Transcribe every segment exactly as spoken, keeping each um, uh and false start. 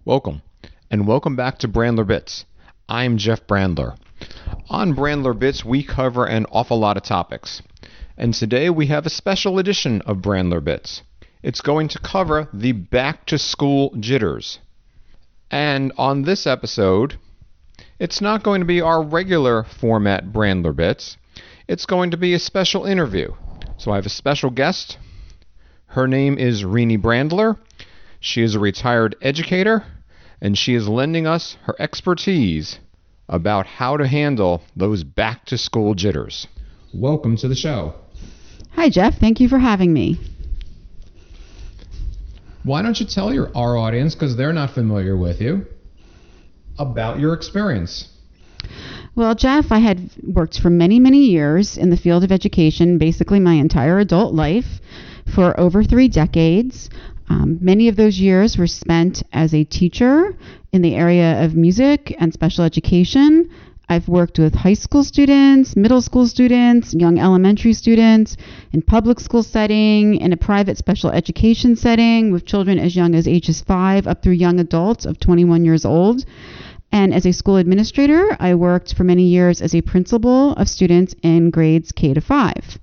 Welcome, and welcome back to Brandler Bits. I'm Jeff Brandler. On Brandler Bits, we cover an awful lot of topics. And today we have a special edition of Brandler Bits. It's going to cover the back-to-school jitters. And on this episode, it's not going to be our regular format Brandler Bits. It's going to be a special interview. So I have a special guest. Her name is Renee Brandler. She is a retired educator, and she is lending us her expertise about how to handle those back-to-school jitters. Welcome to the show. Hi, Jeff. Thank you for having me. Why don't you tell your our audience, because they're not familiar with you, about your experience? Well, Jeff, I had worked for many, many years in the field of education, basically my entire adult life, for over three decades. Um, many of those years were spent as a teacher in the area of music and special education. I've worked with high school students, middle school students, young elementary students, in public school setting, in a private special education setting with children as young as ages five up through young adults of twenty-one years old. And as a school administrator, I worked for many years as a principal of students in grades K to five.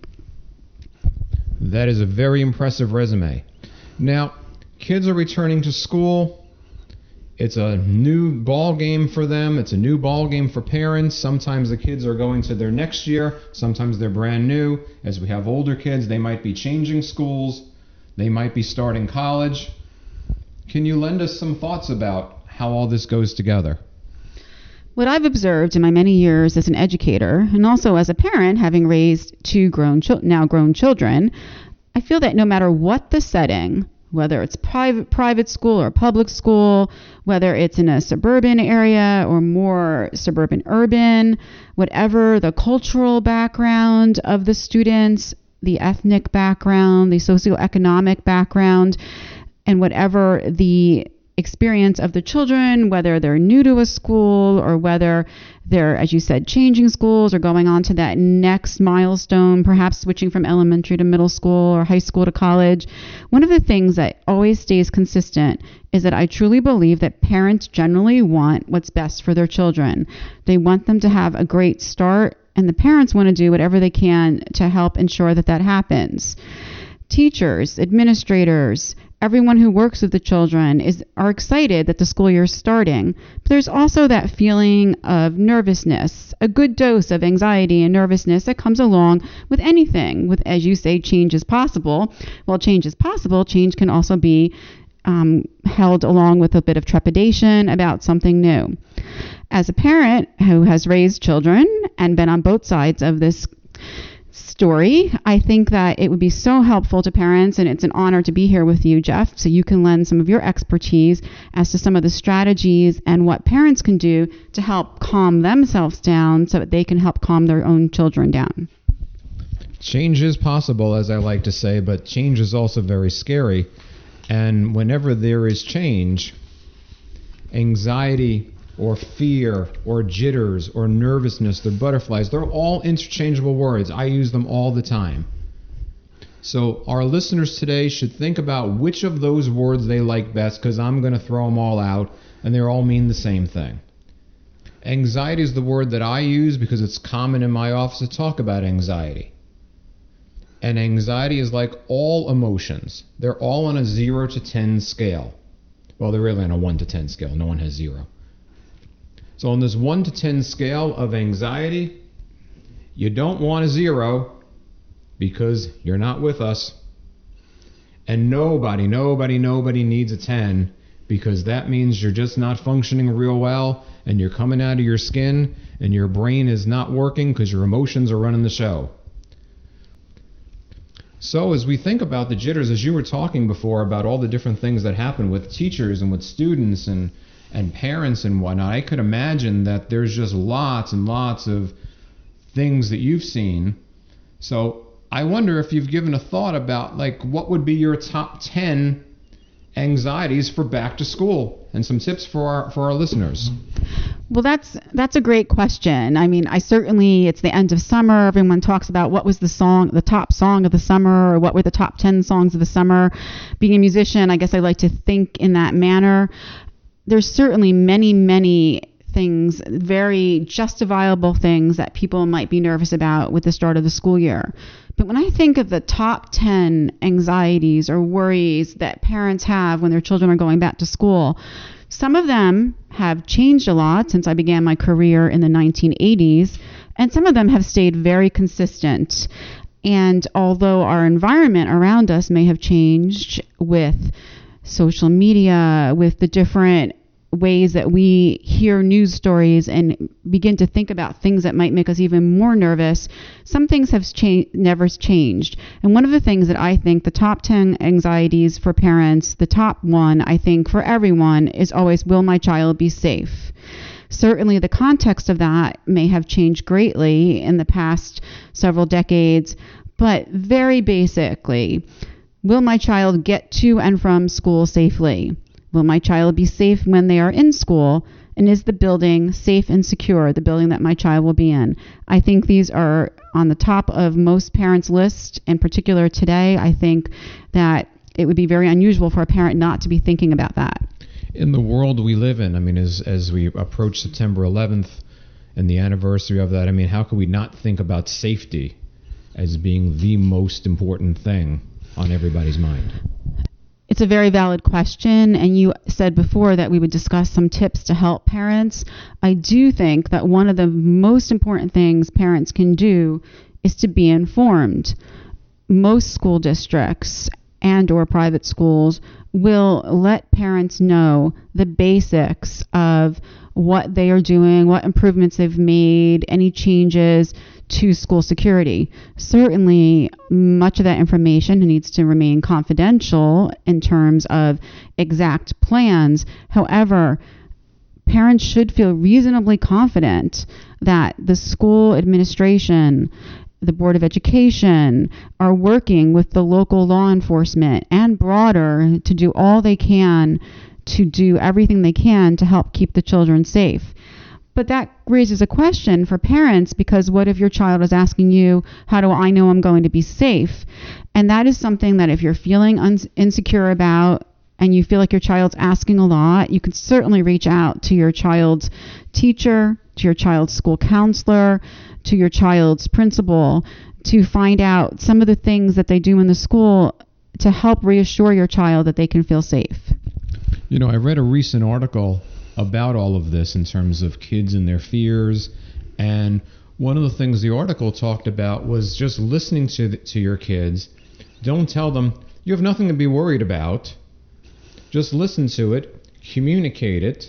That is a very impressive resume. Now, kids are returning to school. It's a new ball game for them. It's a new ball game for parents. Sometimes the kids are going to their next year. Sometimes they're brand new. As we have older kids, they might be changing schools. They might be starting college. Can you lend us some thoughts about how all this goes together? What I've observed in my many years as an educator, and also as a parent, having raised two grown chil- now grown children, I feel that no matter what the setting, whether it's private private school or public school, whether it's in a suburban area or more suburban urban, whatever the cultural background of the students, the ethnic background, the socioeconomic background, and whatever the experience of the children, whether they're new to a school or whether they're, as you said, changing schools or going on to that next milestone, perhaps switching from elementary to middle school or high school to college. One of the things that always stays consistent is that I truly believe that parents generally want what's best for their children. They want them to have a great start, and the parents want to do whatever they can to help ensure that that happens. Teachers, administrators, everyone who works with the children is are excited that the school year is starting. But there's also that feeling of nervousness, a good dose of anxiety and nervousness that comes along with anything. With, as you say, change is possible. Well, change is possible. Change can also be um, held along with a bit of trepidation about something new. As a parent who has raised children and been on both sides of this story, I think that it would be so helpful to parents, and it's an honor to be here with you, Jeff, so you can lend some of your expertise as to some of the strategies and what parents can do to help calm themselves down so that they can help calm their own children down. Change is possible, as I like to say, but change is also very scary. And whenever there is change, anxiety or fear, or jitters, or nervousness, the butterflies, they're all interchangeable words. I use them all the time. So our listeners today should think about which of those words they like best, because I'm going to throw them all out, and they all mean the same thing. Anxiety is the word that I use because it's common in my office to talk about anxiety. And anxiety is like all emotions. They're all on a zero to ten scale. Well, they're really on a one to ten scale. No one has zero. So on this one to ten scale of anxiety, you don't want a zero because you're not with us. And nobody, nobody, nobody needs a ten because that means you're just not functioning real well and you're coming out of your skin and your brain is not working because your emotions are running the show. So as we think about the jitters, as you were talking before about all the different things that happen with teachers and with students and and parents and whatnot, I could imagine that there's just lots and lots of things that you've seen. So I wonder if you've given a thought about, like, what would be your top ten anxieties for back to school and some tips for our for our listeners. Well, that's that's a great question. I mean, I certainly, it's the end of summer. Everyone talks about what was the song, the top song of the summer, or what were the top ten songs of the summer. Being a musician, I guess I like to think in that manner. there's certainly many, many things, very justifiable things that people might be nervous about with the start of the school year. But when I think of the top ten anxieties or worries that parents have when their children are going back to school, some of them have changed a lot since I began my career in the nineteen eighties, and some of them have stayed very consistent. And although our environment around us may have changed with social media, with the different ways that we hear news stories and begin to think about things that might make us even more nervous, some things have cha- never changed. And one of the things that I think the top ten anxieties for parents, the top one I think for everyone, is always, will my child be safe? Certainly the context of that may have changed greatly in the past several decades, but very basically, will my child get to and from school safely? Will my child be safe when they are in school? And is the building safe and secure, the building that my child will be in? I think these are on the top of most parents' list. In particular today, I think that it would be very unusual for a parent not to be thinking about that. In the world we live in, I mean, as as we approach September eleventh and the anniversary of that, I mean, how could we not think about safety as being the most important thing on everybody's mind? It's a very valid question, and you said before that we would discuss some tips to help parents. I do think that one of the most important things parents can do is to be informed. Most school districts and or private schools will let parents know the basics of what they are doing, what improvements they've made, any changes to school security. Certainly, much of that information needs to remain confidential in terms of exact plans. However, parents should feel reasonably confident that the school administration, the Board of Education, are working with the local law enforcement and broader to do all they can to do everything they can to help keep the children safe. But that raises a question for parents, because what if your child is asking you, how do I know I'm going to be safe? And that is something that if you're feeling un- insecure about and you feel like your child's asking a lot, you can certainly reach out to your child's teacher, to your child's school counselor, to your child's principal to find out some of the things that they do in the school to help reassure your child that they can feel safe. You know, I read a recent article about all of this in terms of kids and their fears, and one of the things the article talked about was just listening to the, to your kids. Don't tell them you have nothing to be worried about. Just listen to it, communicate it.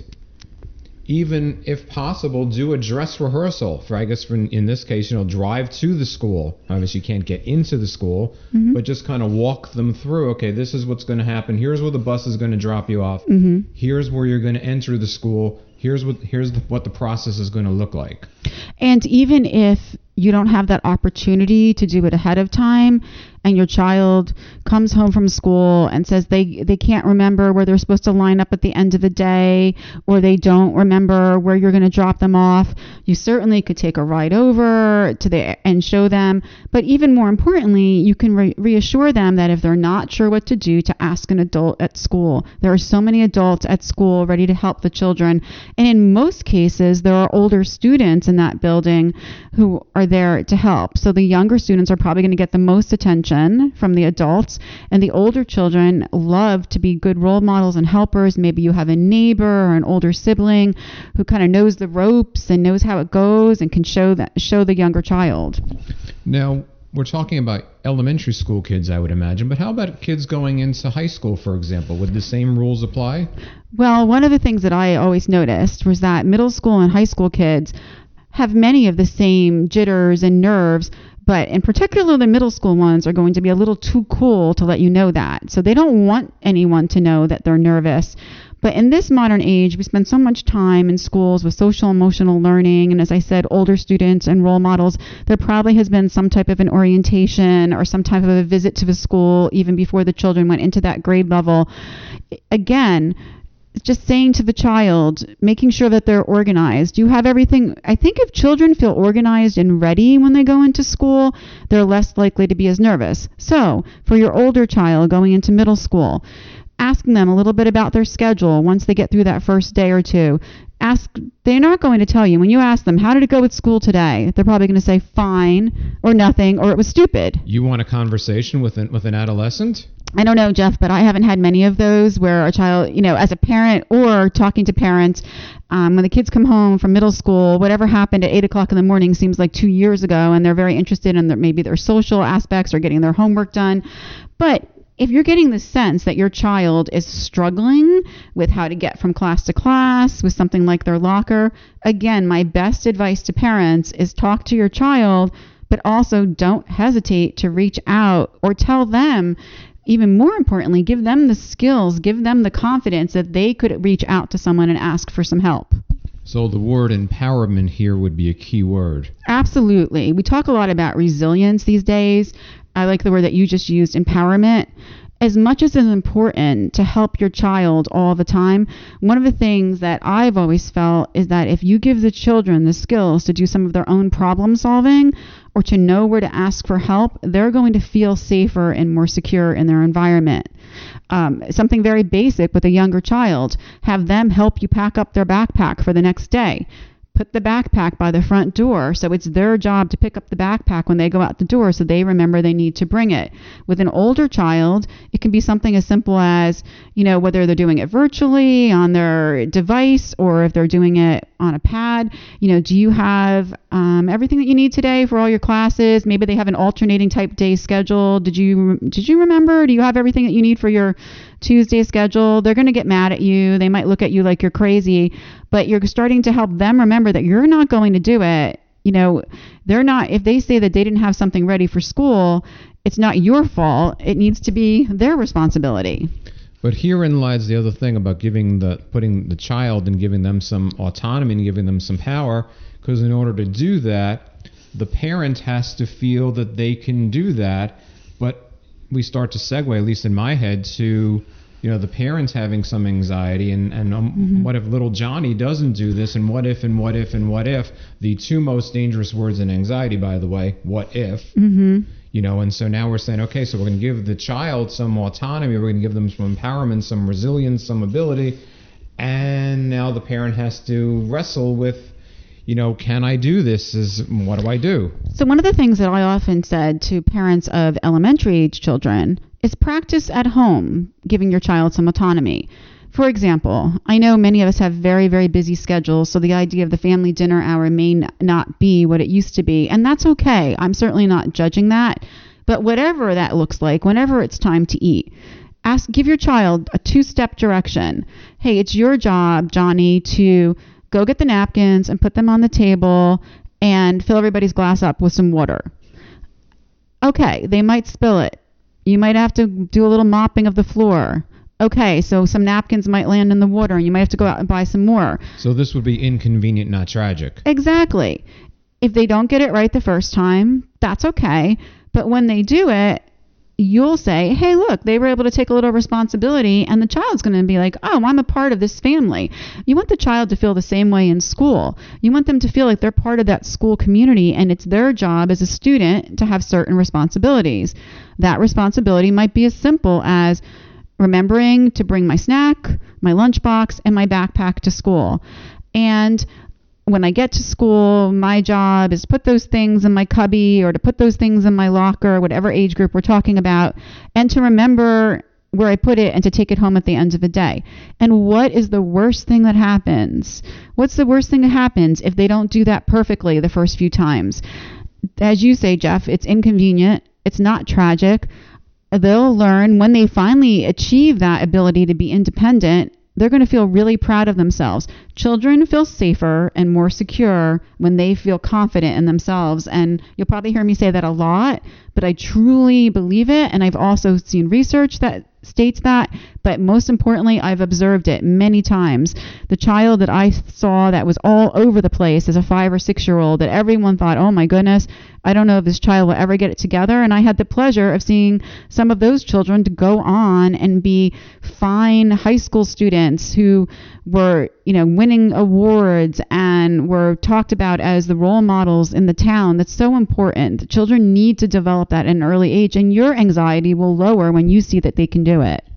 Even if possible, do a dress rehearsal for, I guess, for in this case, you know, drive to the school. Obviously, you can't get into the school, mm-hmm. but just kind of walk them through. Okay, this is what's going to happen. Here's where the bus is going to drop you off. Mm-hmm. Here's where you're going to enter the school. Here's what here's the, what the process is going to look like. And even if you don't have that opportunity to do it ahead of time, and your child comes home from school and says they, they can't remember where they're supposed to line up at the end of the day, or they don't remember where you're going to drop them off, you certainly could take a ride over to the and show them. But even more importantly, you can re- reassure them that if they're not sure what to do, to ask an adult at school. There are so many adults at school ready to help the children. And in most cases, there are older students in that building who are there to help. So the younger students are probably going to get the most attention from the adults, and the older children love to be good role models and helpers. Maybe you have a neighbor or an older sibling who kind of knows the ropes and knows how it goes and can show that show the younger child. Now, we're talking about elementary school kids, I would imagine, but how about kids going into high school, for example? Would the same rules apply? Well, one of the things that I always noticed was that middle school and high school kids have many of the same jitters and nerves, but in particular the middle school ones are going to be a little too cool to let you know that. So they don't want anyone to know that they're nervous. But in this modern age, we spend so much time in schools with social emotional learning, and as I said, older students and role models. There probably has been some type of an orientation or some type of a visit to the school even before the children went into that grade level. Again, just saying to the child, making sure that they're organized. You have everything. I think if children feel organized and ready when they go into school, they're less likely to be as nervous. So for your older child going into middle school, asking them a little bit about their schedule once they get through that first day or two. Ask, they're not going to tell you. When you ask them, how did it go at school today? They're probably going to say fine or nothing or it was stupid. You want a conversation with an, with an adolescent? I don't know, Jeff, but I haven't had many of those where a child, you know, as a parent or talking to parents, um, when the kids come home from middle school, whatever happened at eight o'clock in the morning seems like two years ago, and they're very interested in their, maybe their social aspects or getting their homework done. But if you're getting the sense that your child is struggling with how to get from class to class with something like their locker, again, my best advice to parents is talk to your child, but also don't hesitate to reach out or tell them. Even more importantly, give them the skills, give them the confidence that they could reach out to someone and ask for some help. So the word empowerment here would be a key word. Absolutely. We talk a lot about resilience these days. I like the word that you just used, empowerment. As much as it's important to help your child all the time, one of the things that I've always felt is that if you give the children the skills to do some of their own problem solving or to know where to ask for help, they're going to feel safer and more secure in their environment. Um, something very basic with a younger child, have them help you pack up their backpack for the next day. Put the backpack by the front door so it's their job to pick up the backpack when they go out the door so they remember they need to bring it. With an older child, it can be something as simple as, you know, whether they're doing it virtually on their device or if they're doing it on a pad. You know, do you have um, everything that you need today for all your classes? Maybe they have an alternating type day schedule. Did you did you remember? Do you have everything that you need for your Tuesday schedule? They're going to get mad at you. They might look at you like you're crazy, but you're starting to help them remember that you're not going to do it. You know, they're not, if they say that they didn't have something ready for school, it's not your fault. It needs to be their responsibility. But herein lies the other thing about giving the, putting the child and giving them some autonomy and giving them some power, because in order to do that, the parent has to feel that they can do that, but we start to segue, at least in my head, to, you know, the parents having some anxiety and, and um, mm-hmm. what if little Johnny doesn't do this, and what if and what if and what if, the two most dangerous words in anxiety, by the way, what if, mm-hmm. you know, and so now we're saying, okay, so we're going to give the child some autonomy, we're going to give them some empowerment, some resilience, some ability, and now the parent has to wrestle with, you know, can I do this? Is what do I do? So one of the things that I often said to parents of elementary age children is practice at home, giving your child some autonomy. For example, I know many of us have very, very busy schedules, so the idea of the family dinner hour may n- not be what it used to be, and that's okay. I'm certainly not judging that, but whatever that looks like, whenever it's time to eat, ask, give your child a two-step direction. Hey, it's your job, Johnny, to go get the napkins and put them on the table and fill everybody's glass up with some water. Okay, they might spill it. You might have to do a little mopping of the floor. Okay, so some napkins might land in the water and you might have to go out and buy some more. So this would be inconvenient, not tragic. Exactly. If they don't get it right the first time, that's okay. But when they do it, you'll say, hey, look, they were able to take a little responsibility, and the child's going to be like, oh, I'm a part of this family. You want the child to feel the same way in school. You want them to feel like they're part of that school community, and it's their job as a student to have certain responsibilities. That responsibility might be as simple as remembering to bring my snack, my lunchbox, and my backpack to school. And when I get to school, my job is to put those things in my cubby or to put those things in my locker, whatever age group we're talking about, and to remember where I put it and to take it home at the end of the day. And what is the worst thing that happens? What's the worst thing that happens if they don't do that perfectly the first few times? As you say, Jeff, it's inconvenient. It's not tragic. They'll learn when they finally achieve that ability to be independent. They're going to feel really proud of themselves. Children feel safer and more secure when they feel confident in themselves. And you'll probably hear me say that a lot, but I truly believe it. And I've also seen research that states that. But most importantly, I've observed it many times. The child that I saw that was all over the place as a five or six year old that everyone thought, oh my goodness, I don't know if this child will ever get it together. And I had the pleasure of seeing some of those children to go on and be fine high school students who were, you know, winning awards and were talked about as the role models in the town. That's so important. Children need to develop that at an early age, and your anxiety will lower when you see that they can do it.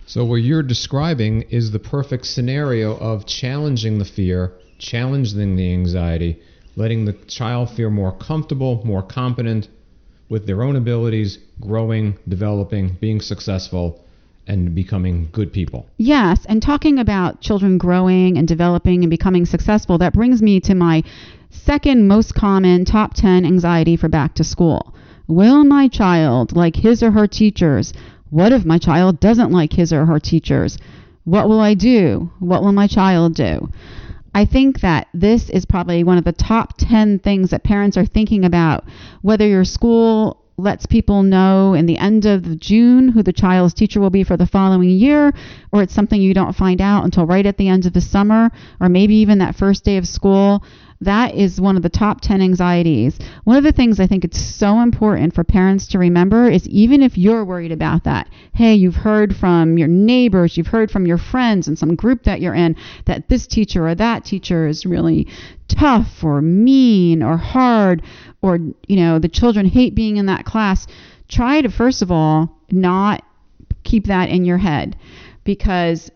So what you're describing is the perfect scenario of challenging the fear, challenging the anxiety, letting the child feel more comfortable, more competent with their own abilities, growing, developing, being successful, and becoming good people. Yes, and talking about children growing and developing and becoming successful, that brings me to my second most common top ten anxiety for back to school. Will my child like his or her teachers? What if my child doesn't like his or her teachers? What will I do? What will my child do? I think that this is probably one of the top ten things that parents are thinking about, whether your school lets people know in the end of June who the child's teacher will be for the following year, or it's something you don't find out until right at the end of the summer, or maybe even that first day of school. That is one of the top ten anxieties. One of the things I think it's so important for parents to remember is, even if you're worried about that, hey, you've heard from your neighbors, you've heard from your friends in some group that you're in that this teacher or that teacher is really tough or mean or hard, or, you know, the children hate being in that class. Try to, first of all, not keep that in your head, because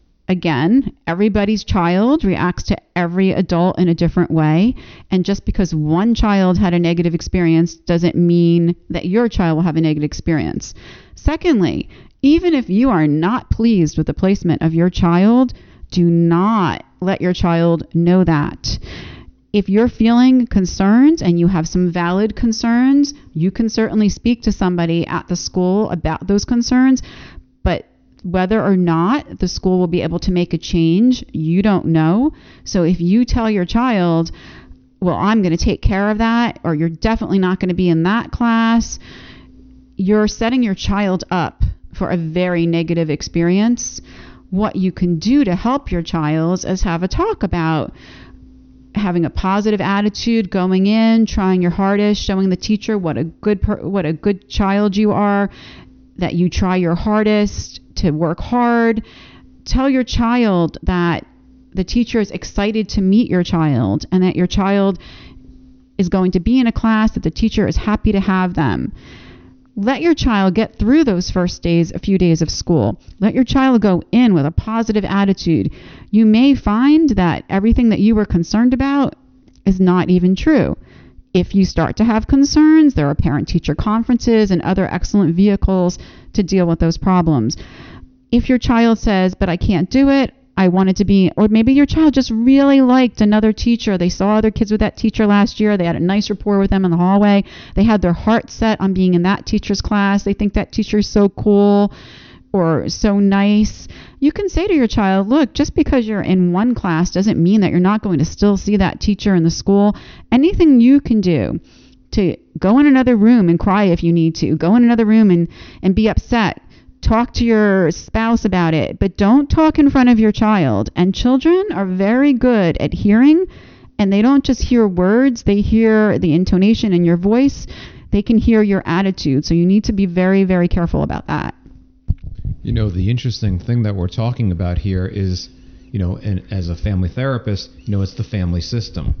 again, everybody's child reacts to every adult in a different way. And just because one child had a negative experience doesn't mean that your child will have a negative experience. Secondly, even if you are not pleased with the placement of your child, do not let your child know that. If you're feeling concerned and you have some valid concerns, you can certainly speak to somebody at the school about those concerns. But whether or not the school will be able to make a change, you don't know. So if you tell your child, well, I'm going to take care of that, or you're definitely not going to be in that class, you're setting your child up for a very negative experience. What you can do to help your child is have a talk about having a positive attitude going in, trying your hardest, showing the teacher what a good per- what a good child you are, that you try your hardest to work hard. Tell your child that the teacher is excited to meet your child, and that your child is going to be in a class that the teacher is happy to have them. Let your child get through those first days, a few days of school. Let your child go in with a positive attitude. You may find that everything that you were concerned about is not even true. If you start to have concerns, there are parent-teacher conferences and other excellent vehicles to deal with those problems. If your child says, but I can't do it, I wanted to be, or maybe your child just really liked another teacher. They saw other kids with that teacher last year. They had a nice rapport with them in the hallway. They had their heart set on being in that teacher's class. They think that teacher is so cool or so nice. You can say to your child, look, just because you're in one class doesn't mean that you're not going to still see that teacher in the school. Anything you can do to go in another room and cry if you need to, go in another room and, and be upset. Talk to your spouse about it, but don't talk in front of your child. And children are very good at hearing, and they don't just hear words, they hear the intonation in your voice. They can hear your attitude. So you need to be very, very careful about that. You know, the interesting thing that we're talking about here is, you know, and as a family therapist, you know, it's the family system.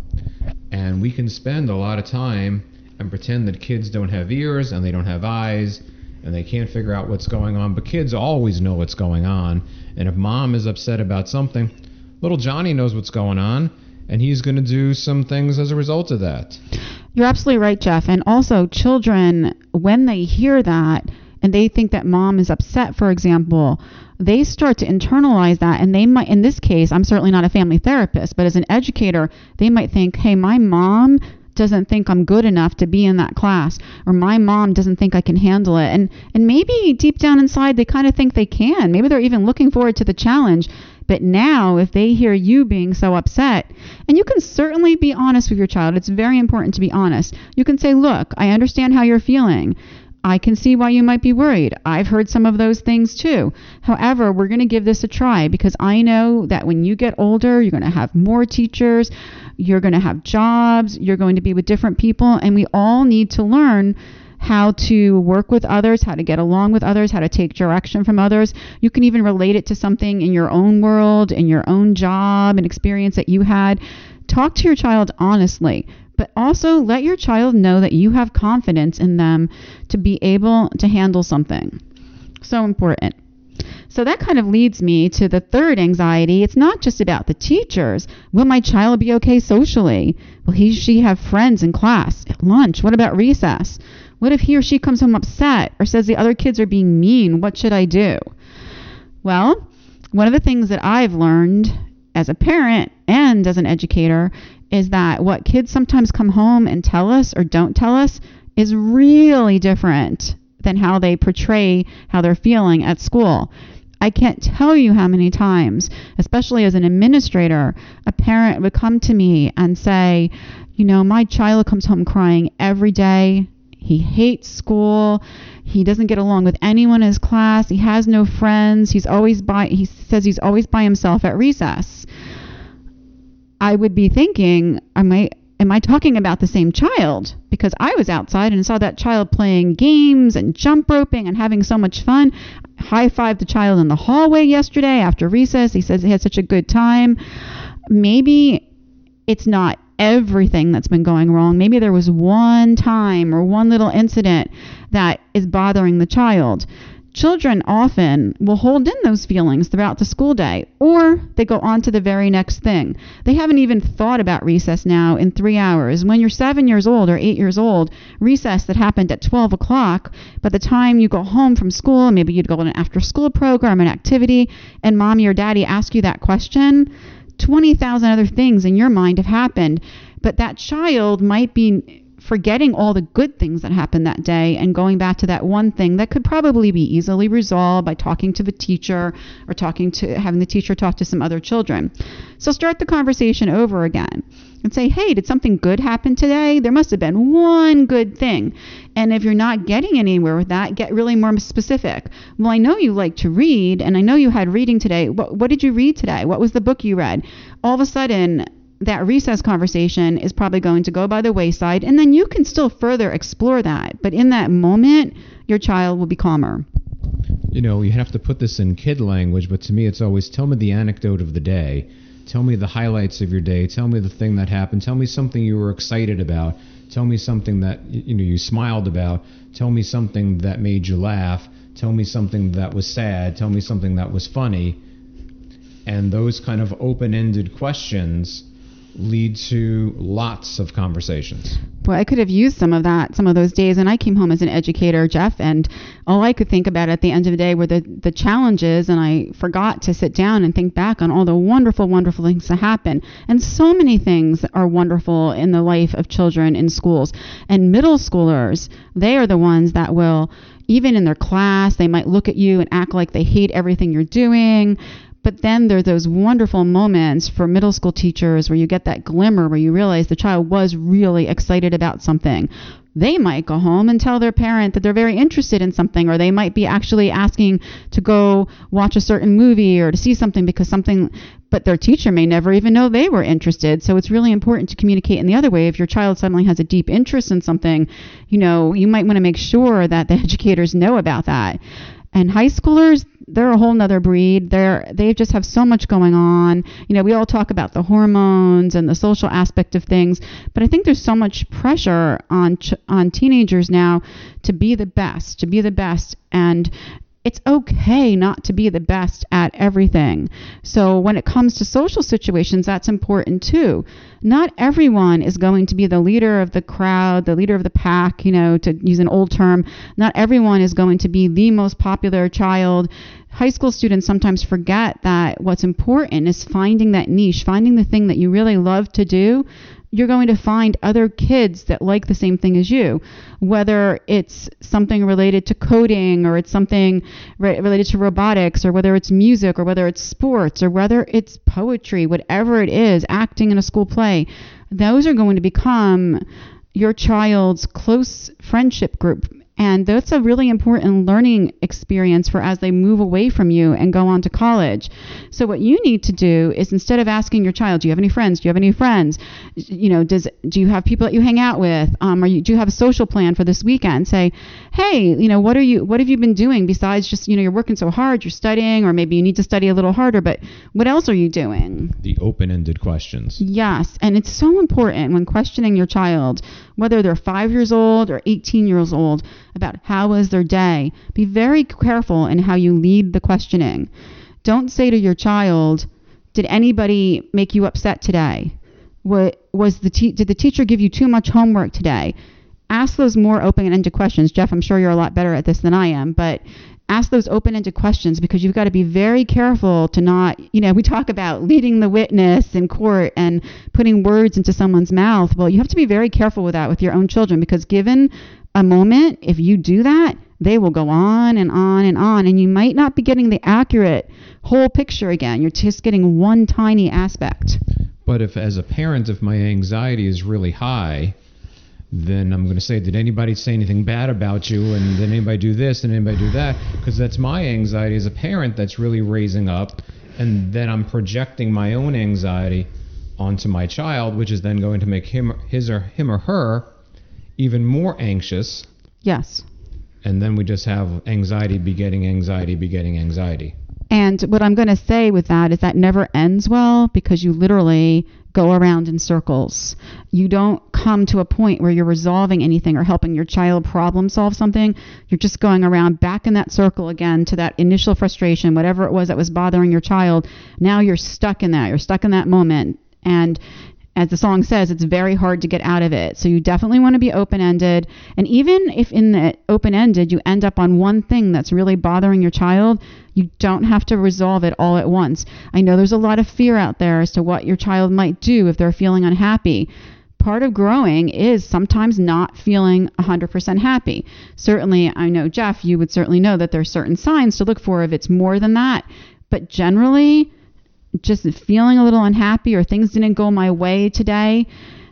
And we can spend a lot of time and pretend that kids don't have ears and they don't have eyes and they can't figure out what's going on, but kids always know what's going on. And if mom is upset about something, little Johnny knows what's going on, and he's going to do some things as a result of that. You're absolutely right, Jeff. And also, children, when they hear that and they think that mom is upset, for example, they start to internalize that. And they might, in this case, I'm certainly not a family therapist, but as an educator, they might think, hey, my mom doesn't think I'm good enough to be in that class, or my mom doesn't think I can handle it. And and maybe deep down inside they kind of think they can. Maybe they're even looking forward to the challenge. But now if they hear you being so upset, and you can certainly be honest with your child. It's very important to be honest. You can say, look, I understand how you're feeling. I can see why you might be worried. I've heard some of those things too. However, we're going to give this a try, because I know that when you get older, you're going to have more teachers, you're going to have jobs, you're going to be with different people, and we all need to learn how to work with others, how to get along with others, how to take direction from others. You can even relate it to something in your own world, in your own job, an experience that you had. Talk to your child honestly, but also let your child know that you have confidence in them to be able to handle something. So important. So that kind of leads me to the third anxiety. It's not just about the teachers. Will my child be okay socially? Will he or she have friends in class, at lunch? What about recess? What if he or she comes home upset or says the other kids are being mean? What should I do? Well, one of the things that I've learned as a parent and as an educator is that what kids sometimes come home and tell us or don't tell us is really different than how they portray how they're feeling at school. I can't tell you how many times, especially as an administrator, a parent would come to me and say, you know, my child comes home crying every day. He hates school. He doesn't get along with anyone in his class. He has no friends. He's always by, he says he's always by himself at recess. I would be thinking, am I, am I talking about the same child? Because I was outside and saw that child playing games and jump roping and having so much fun. High-fived the child in the hallway yesterday after recess. He says he had such a good time. Maybe it's not everything that's been going wrong. Maybe there was one time or one little incident that is bothering the child. Children often will hold in those feelings throughout the school day, or they go on to the very next thing. They haven't even thought about recess now in three hours. When you're seven years old or eight years old, recess that happened at twelve o'clock, by the time you go home from school, maybe you'd go to an after-school program, an activity, and mommy or daddy ask you that question, twenty thousand other things in your mind have happened. But that child might be forgetting all the good things that happened that day and going back to that one thing that could probably be easily resolved by talking to the teacher or talking to having the teacher talk to some other children. So start the conversation over again and say, hey, did something good happen today? There must have been one good thing. And if you're not getting anywhere with that, get really more specific. Well, I know you like to read, and I know you had reading today. What, what did you read today? What was the book you read? All of a sudden, that recess conversation is probably going to go by the wayside, and then you can still further explore that. But in that moment, your child will be calmer. You know, you have to put this in kid language, but to me it's always, tell me the anecdote of the day. Tell me the highlights of your day. Tell me the thing that happened. Tell me something you were excited about. Tell me something that you know you smiled about. Tell me something that made you laugh. Tell me something that was sad. Tell me something that was funny. And those kind of open-ended questions lead to lots of conversations. Well, I could have used some of that, some of those days, and I came home as an educator, Jeff, and all I could think about at the end of the day were the, the challenges, and I forgot to sit down and think back on all the wonderful, wonderful things that happen. And so many things are wonderful in the life of children in schools. And middle schoolers, they are the ones that will, even in their class, they might look at you and act like they hate everything you're doing. But then there are those wonderful moments for middle school teachers where you get that glimmer where you realize the child was really excited about something. They might go home and tell their parent that they're very interested in something, or they might be actually asking to go watch a certain movie or to see something because something, but their teacher may never even know they were interested. So it's really important to communicate in the other way. If your child suddenly has a deep interest in something, you know, you might want to make sure that the educators know about that. And high schoolers, they're a whole nother breed. They're, they just have so much going on. You know, we all talk about the hormones and the social aspect of things, but I think there's so much pressure on ch- on teenagers now to be the best, to be the best. And it's okay not to be the best at everything. So when it comes to social situations, that's important too. Not everyone is going to be the leader of the crowd, the leader of the pack, you know, to use an old term. Not everyone is going to be the most popular child. High school students sometimes forget that what's important is finding that niche, finding the thing that you really love to do. You're going to find other kids that like the same thing as you, whether it's something related to coding or it's something re- related to robotics, or whether it's music, or whether it's sports, or whether it's poetry, whatever it is, acting in a school play. Those are going to become your child's close friendship group. And that's a really important learning experience for as they move away from you and go on to college. So what you need to do is, instead of asking your child, do you have any friends? Do you have any friends? You know, does do you have people that you hang out with? Um, or you, do you have a social plan for this weekend? Say, hey, you know, what are you? What have you been doing besides just, you know, you're working so hard, you're studying, or maybe you need to study a little harder, but what else are you doing? The open-ended questions. Yes, and it's so important when questioning your child, whether they're five years old or eighteen years old. about how was their day. Be very careful in how you lead the questioning. Don't say to your child, did anybody make you upset today? What was the te- did the teacher give you too much homework today? Ask those more open-ended questions. Jeff, I'm sure you're a lot better at this than I am, but ask those open-ended questions, because you've got to be very careful to not, you know, we talk about leading the witness in court and putting words into someone's mouth. Well, you have to be very careful with that with your own children, because given a moment, if you do that, they will go on and on and on, and you might not be getting the accurate whole picture again. You're just getting one tiny aspect. But if, as a parent, if my anxiety is really high, then I'm going to say, did anybody say anything bad about you? And did anybody do this? And anybody do that? Because that's my anxiety as a parent that's really raising up. And then I'm projecting my own anxiety onto my child, which is then going to make him, his or him or her even more anxious. Yes. And then we just have anxiety begetting anxiety begetting anxiety. And what I'm going to say with that is that never ends well, because you literally go around in circles. You don't come to a point where you're resolving anything or helping your child problem solve something. You're just going around back in that circle again to that initial frustration, whatever it was that was bothering your child. Now you're stuck in that. You're stuck in that moment. And as the song says, it's very hard to get out of it. So you definitely want to be open-ended. And even if in the open-ended you end up on one thing that's really bothering your child, you don't have to resolve it all at once. I know there's a lot of fear out there as to what your child might do if they're feeling unhappy. Part of growing is sometimes not feeling one hundred percent happy. Certainly, I know, Jeff, you would certainly know that there's certain signs to look for if it's more than that. But generally, just feeling a little unhappy or things didn't go my way today,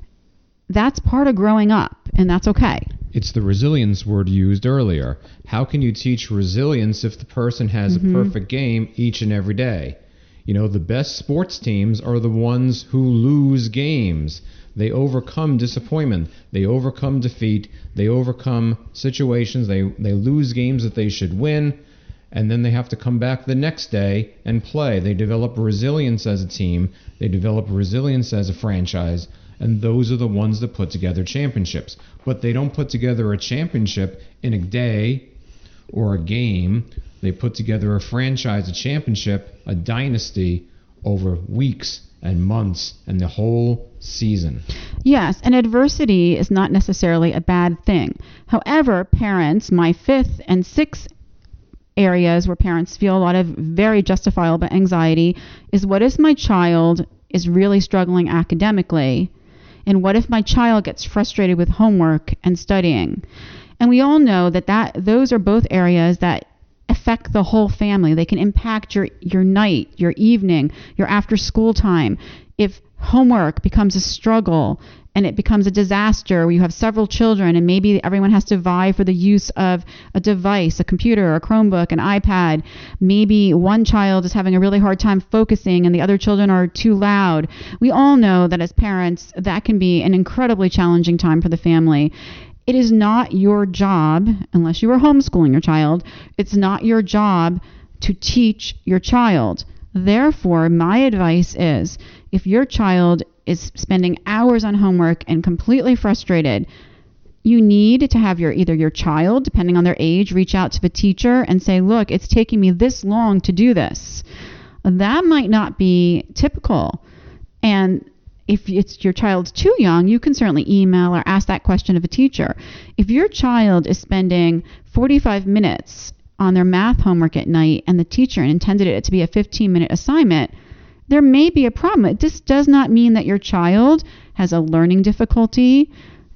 that's part of growing up, and that's okay. It's the resilience word used earlier. How can you teach resilience if the person has mm-hmm. a perfect game each and every day? You know, the best sports teams are the ones who lose games. They overcome disappointment. They overcome defeat. They overcome situations. They, they lose games that they should win. And then they have to come back the next day and play. They develop resilience as a team. They develop resilience as a franchise. And those are the ones that put together championships. But they don't put together a championship in a day or a game. They put together a franchise, a championship, a dynasty over weeks and months and the whole season. Yes, and adversity is not necessarily a bad thing. However, parents, my fifth and sixth areas where parents feel a lot of very justifiable anxiety is, what if my child is really struggling academically? And what if my child gets frustrated with homework and studying? And we all know that, that those are both areas that affect the whole family. They can impact your, your night, your evening, your after school time. If homework becomes a struggle and it becomes a disaster where you have several children and maybe everyone has to vie for the use of a device, a computer, a Chromebook, an iPad. Maybe one child is having a really hard time focusing and the other children are too loud. We all know that as parents, that can be an incredibly challenging time for the family. It is not your job, unless you are homeschooling your child, it's not your job to teach your child. Therefore, my advice is, if your child is spending hours on homework and completely frustrated, you need to have your either your child, depending on their age, reach out to the teacher and say, look, it's taking me this long to do this. That might not be typical. And if it's your child's too young, you can certainly email or ask that question of a teacher. If your child is spending forty-five minutes on their math homework at night and the teacher intended it to be a fifteen-minute assignment, there may be a problem. This does not mean that your child has a learning difficulty,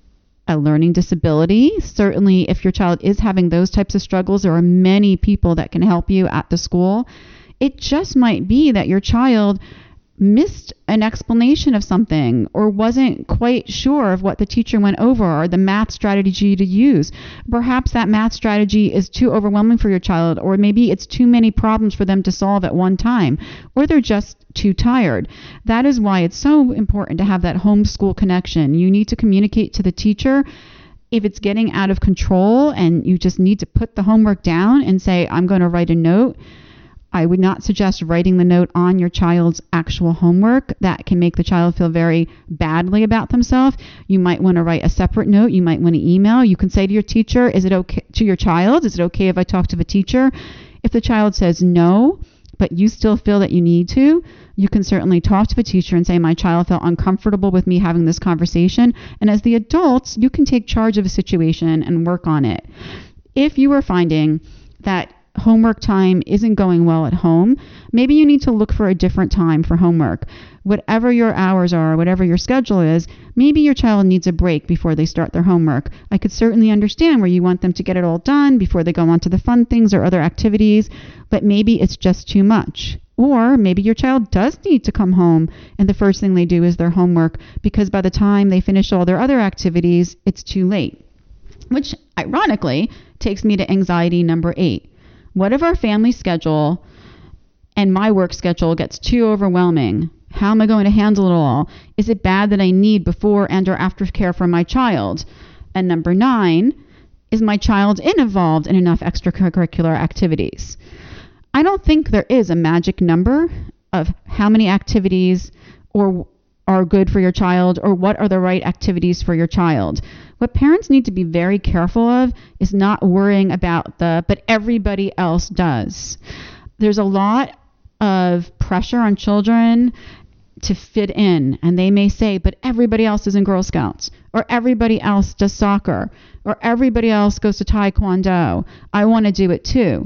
a learning disability. Certainly, if your child is having those types of struggles, there are many people that can help you at the school. It just might be that your child missed an explanation of something or wasn't quite sure of what the teacher went over or the math strategy to use. Perhaps that math strategy is too overwhelming for your child, or maybe it's too many problems for them to solve at one time, or they're just too tired. That is why it's so important to have that homeschool connection. You need to communicate to the teacher if it's getting out of control and you just need to put the homework down and say, I'm going to write a note. I would not suggest writing the note on your child's actual homework. That can make the child feel very badly about themselves. You might want to write a separate note. You might want to email. You can say to your teacher, is it okay to your child? Is it okay if I talk to the teacher? If the child says no, but you still feel that you need to, you can certainly talk to the teacher and say, my child felt uncomfortable with me having this conversation. And as the adults, you can take charge of a situation and work on it. If you are finding that homework time isn't going well at home, maybe you need to look for a different time for homework. Whatever your hours are, whatever your schedule is, maybe your child needs a break before they start their homework. I could certainly understand where you want them to get it all done before they go on to the fun things or other activities, but maybe it's just too much. Or maybe your child does need to come home and the first thing they do is their homework, because by the time they finish all their other activities, it's too late. Which, ironically, takes me to anxiety number eight. What if our family schedule and my work schedule gets too overwhelming? How am I going to handle it all? Is it bad that I need before and or after care for my child? And number nine, is my child involved in enough extracurricular activities? I don't think there is a magic number of how many activities or are good for your child or what are the right activities for your child. What parents need to be very careful of is not worrying about the, but everybody else does. There's a lot of pressure on children to fit in, and they may say, but everybody else is in Girl Scouts, or everybody else does soccer, or everybody else goes to Taekwondo. I want to do it too.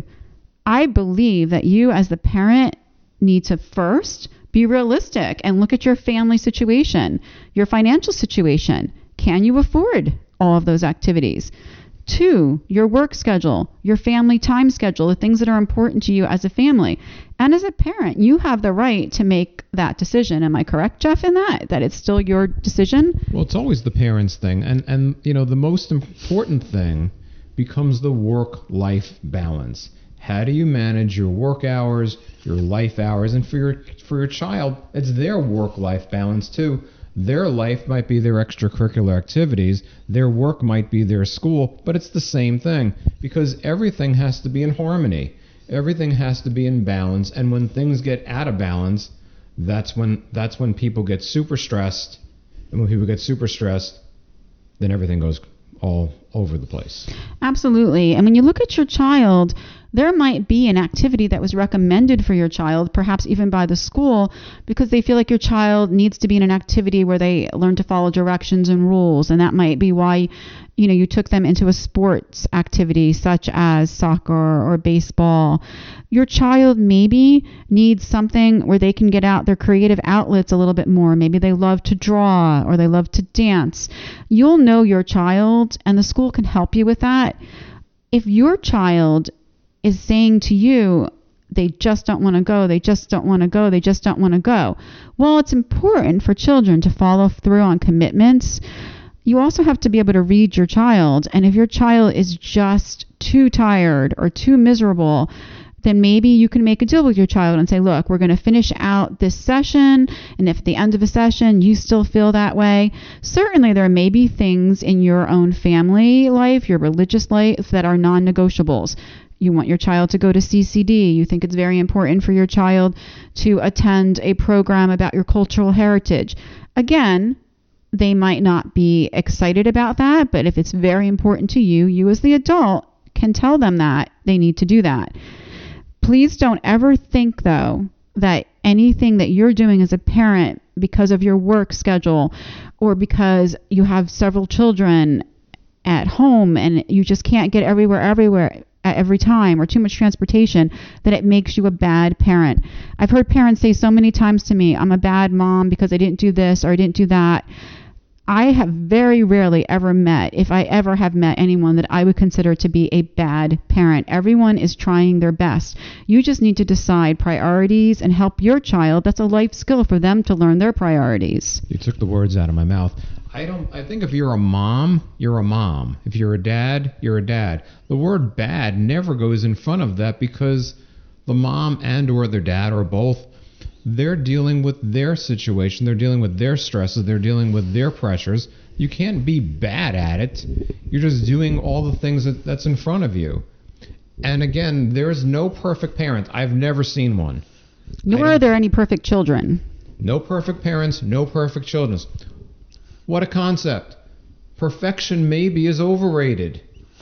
I believe that you as the parent need to first be realistic and look at your family situation, your financial situation. Can you afford all of those activities? Two, your work schedule, your family time schedule, the things that are important to you as a family. And as a parent, you have the right to make that decision. Am I correct, Jeff, in that? That it's still your decision? Well, it's always the parents' thing. And, and you know, the most important thing becomes the work-life balance. How do you manage your work hours, your life hours? And for your for your child, it's their work-life balance too. Their life might be their extracurricular activities. Their work might be their school, but it's the same thing because everything has to be in harmony. Everything has to be in balance. And when things get out of balance, that's when that's when people get super stressed. And when people get super stressed, then everything goes all over the place. Absolutely. And when you look at your child, there might be an activity that was recommended for your child, perhaps even by the school, because they feel like your child needs to be in an activity where they learn to follow directions and rules. And that might be why, you know, you took them into a sports activity such as soccer or baseball. Your child maybe needs something where they can get out their creative outlets a little bit more. Maybe they love to draw or they love to dance. You'll know your child, and the school can help you with that. If your child is saying to you, they just don't want to go, they just don't want to go, they just don't want to go. Well, it's important for children to follow through on commitments. You also have to be able to read your child. And if your child is just too tired or too miserable, then maybe you can make a deal with your child and say, look, we're going to finish out this session. And if at the end of a session you still feel that way, certainly there may be things in your own family life, your religious life, that are non-negotiables. You want your child to go to C C D. You think it's very important for your child to attend a program about your cultural heritage. Again, they might not be excited about that, but if it's very important to you, you as the adult can tell them that they need to do that. Please don't ever think, though, that anything that you're doing as a parent because of your work schedule or because you have several children at home and you just can't get everywhere, everywhere, at every time, or too much transportation, that it makes you a bad parent. I've heard parents say so many times to me, I'm a bad mom because I didn't do this or I didn't do that. I have very rarely ever met, if I ever have met anyone that I would consider to be a bad parent. Everyone is trying their best. You just need to decide priorities and help your child. That's a life skill for them to learn their priorities. You took the words out of my mouth. I don't. I think if you're a mom, you're a mom. If you're a dad, you're a dad. The word bad never goes in front of that because the mom and or their dad or both, they're dealing with their situation. They're dealing with their stresses. They're dealing with their pressures. You can't be bad at it. You're just doing all the things that, that's in front of you. And again, there's no perfect parent. I've never seen one. Nor are there any perfect children. No perfect parents, no perfect children. What a concept. Perfection maybe is overrated.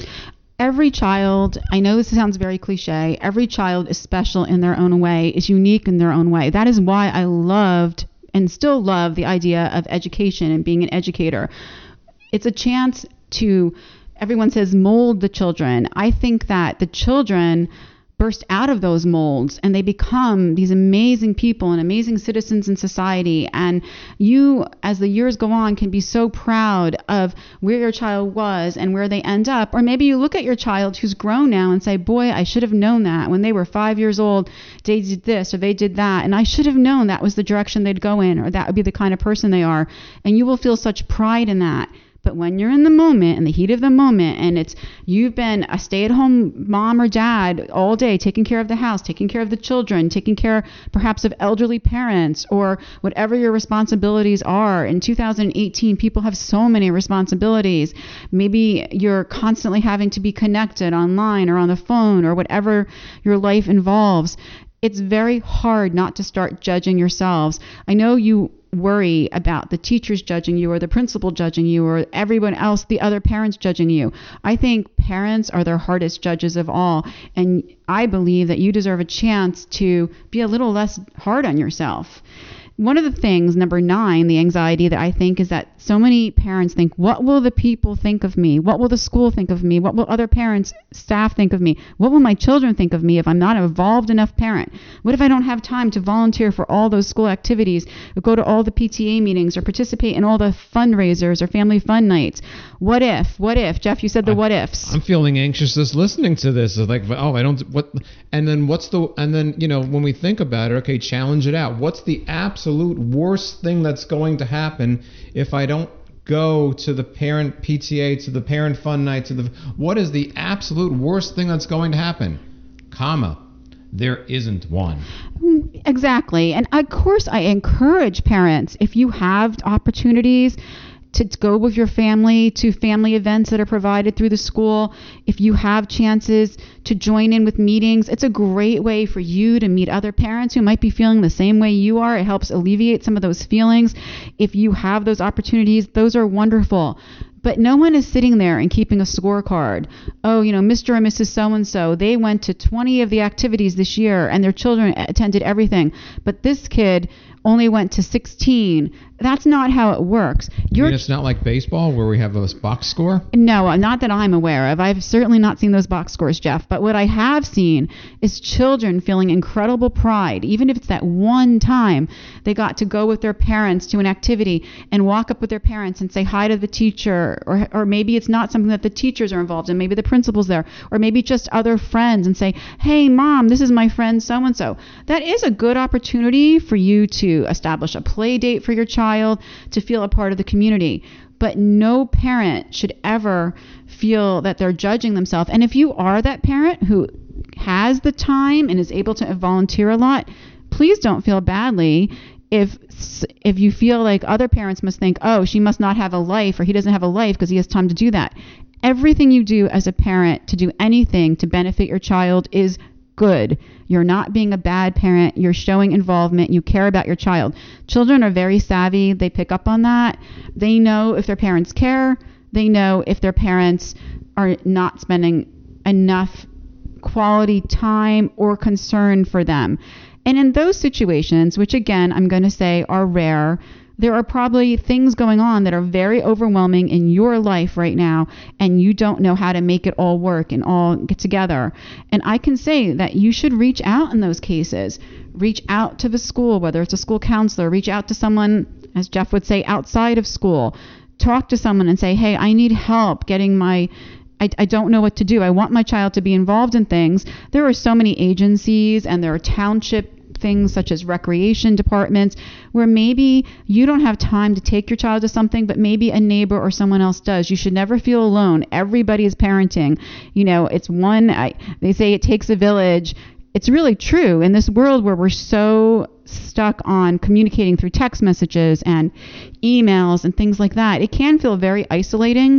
Every child, I know this sounds very cliche, every child is special in their own way, is unique in their own way. That is why I loved and still love the idea of education and being an educator. It's a chance to, everyone says, mold the children. I think that the children burst out of those molds and they become these amazing people and amazing citizens in society. And you, as the years go on, can be so proud of where your child was and where they end up. Or maybe you look at your child who's grown now and say, boy, I should have known that when they were five years old, they did this or they did that. And I should have known that was the direction they'd go in, or that would be the kind of person they are. And you will feel such pride in that. But when you're in the moment, in the heat of the moment, and it's you've been a stay-at-home mom or dad all day, taking care of the house, taking care of the children, taking care perhaps of elderly parents, or whatever your responsibilities are. In two thousand eighteen, people have so many responsibilities. Maybe you're constantly having to be connected online or on the phone or whatever your life involves. It's very hard not to start judging yourselves. I know you worry about the teachers judging you or the principal judging you or everyone else, the other parents judging you. I think parents are their hardest judges of all. And I believe that you deserve a chance to be a little less hard on yourself. One of the things, number nine, the anxiety that I think is that so many parents think, what will the people think of me? What will the school think of me? What will other parents, staff think of me? What will my children think of me if I'm not an evolved enough parent? What if I don't have time to volunteer for all those school activities, or go to all the P T A meetings, or participate in all the fundraisers or family fun nights? What if? What if? Jeff, you said the I'm, what ifs. I'm feeling anxious just listening to this. It's like, oh, I don't, what, and then what's the, and then, you know, when we think about it, okay, challenge it out. What's the absolute worst thing that's going to happen if I don't go to the parent P T A, to the parent fun night, to the, what is the absolute worst thing that's going to happen? Comma. There isn't one. Exactly. And of course, I encourage parents, if you have opportunities to go with your family to family events that are provided through the school, if you have chances to join in with meetings, it's a great way for you to meet other parents who might be feeling the same way you are. It helps alleviate some of those feelings. If you have those opportunities, those are wonderful. But no one is sitting there and keeping a scorecard. Oh, you know, Mister and Missus So-and-so, they went to twenty of the activities this year and their children attended everything. But this kid only went to sixteen. That's not how it works. You mean it's not like baseball where we have a box score? No, not that I'm aware of. I've certainly not seen those box scores, Jeff. But what I have seen is children feeling incredible pride, even if it's that one time they got to go with their parents to an activity and walk up with their parents and say hi to the teacher, or or maybe it's not something that the teachers are involved in, maybe the principal's there, or maybe just other friends and say, hey, Mom, this is my friend so-and-so. That is a good opportunity for you to establish a play date for your child, to feel a part of the community. But no parent should ever feel that they're judging themselves. And if you are that parent who has the time and is able to volunteer a lot, please don't feel badly if if you feel like other parents must think, oh, she must not have a life, or he doesn't have a life because he has time to do that. Everything you do as a parent to do anything to benefit your child is good. You're not being a bad parent. You're showing involvement. You care about your child. Children are very savvy. They pick up on that. They know if their parents care. They know if their parents are not spending enough quality time or concern for them. And in those situations, which again, I'm going to say are rare, there are probably things going on that are very overwhelming in your life right now, and you don't know how to make it all work and all get together. And I can say that you should reach out in those cases. Reach out to the school, whether it's a school counselor, reach out to someone, as Jeff would say, outside of school. Talk to someone and say, hey, I need help getting my I, I don't know what to do. I want my child to be involved in things. There are so many agencies, and there are township things such as recreation departments where maybe you don't have time to take your child to something, but maybe a neighbor or someone else does. You should never feel alone. Everybody is parenting. You know, it's one, I, they say it takes a village. It's really true in this world where we're so stuck on communicating through text messages and emails and things like that. It can feel very isolating.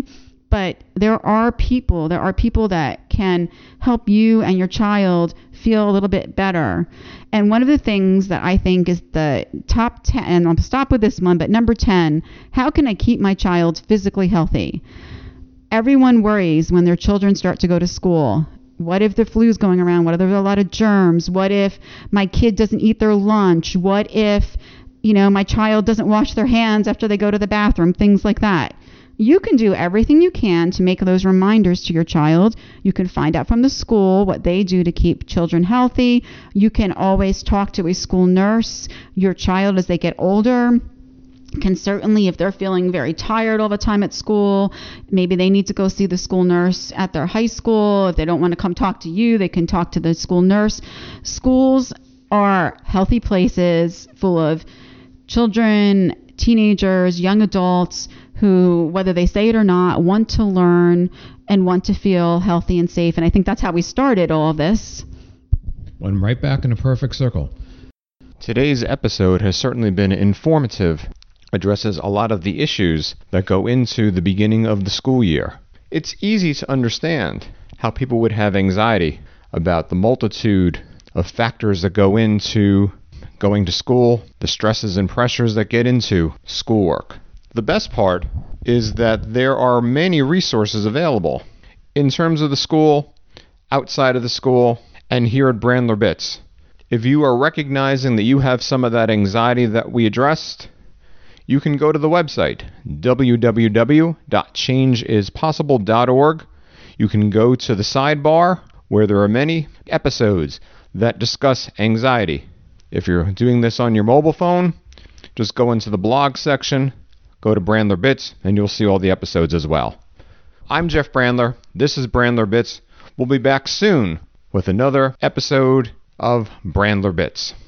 But there are people, there are people that can help you and your child feel a little bit better. And one of the things that I think is the top ten, and I'll stop with this one, but number ten, how can I keep my child physically healthy? Everyone worries when their children start to go to school. What if the flu's going around? What if there's a lot of germs? What if my kid doesn't eat their lunch? What if, you know, my child doesn't wash their hands after they go to the bathroom? Things like that. You can do everything you can to make those reminders to your child. You can find out from the school what they do to keep children healthy. You can always talk to a school nurse. Your child, as they get older, can certainly, if they're feeling very tired all the time at school, maybe they need to go see the school nurse at their high school. If they don't want to come talk to you, they can talk to the school nurse. Schools are healthy places full of children, teenagers, young adults who, whether they say it or not, want to learn and want to feel healthy and safe. And I think that's how we started all of this. Went right back in a perfect circle. Today's episode has certainly been informative, addresses a lot of the issues that go into the beginning of the school year. It's easy to understand how people would have anxiety about the multitude of factors that go into going to school, the stresses and pressures that get into schoolwork. The best part is that there are many resources available in terms of the school, outside of the school, and here at Brandler Bits. If you are recognizing that you have some of that anxiety that we addressed, you can go to the website, w w w dot change is possible dot org. You can go to the sidebar where there are many episodes that discuss anxiety. If you're doing this on your mobile phone, just go into the blog section, go to Brandler Bits, and you'll see all the episodes as well. I'm Jeff Brandler. This is Brandler Bits. We'll be back soon with another episode of Brandler Bits.